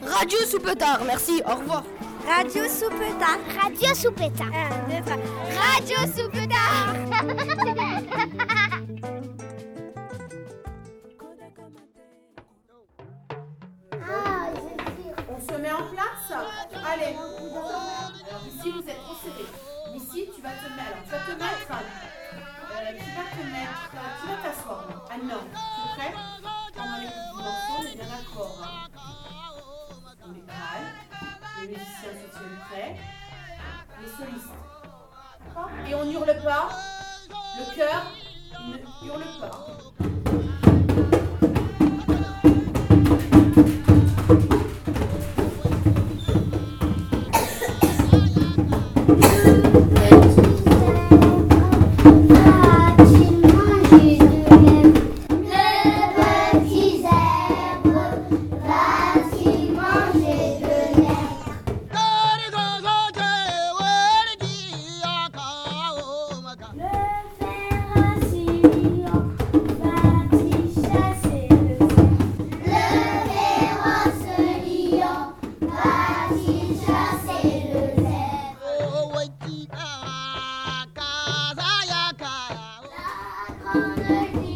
Radio Soupetard, merci, au revoir. Radio Soupetard. Radio Soupetard. 1, 2, 3. Radio Soupetard. On se met en place. Allez. Alors ici vous êtes trop serrés. Ici tu vas te mettre. Tu vas t'asseoir. Ah non. Tu es prêt? Pendant les petits morceaux, on est bien d'accord. On est calme. Les musiciens se tiennent prêts. Les solistes. Et on hurle pas. Le chœur, il ne hurle pas. On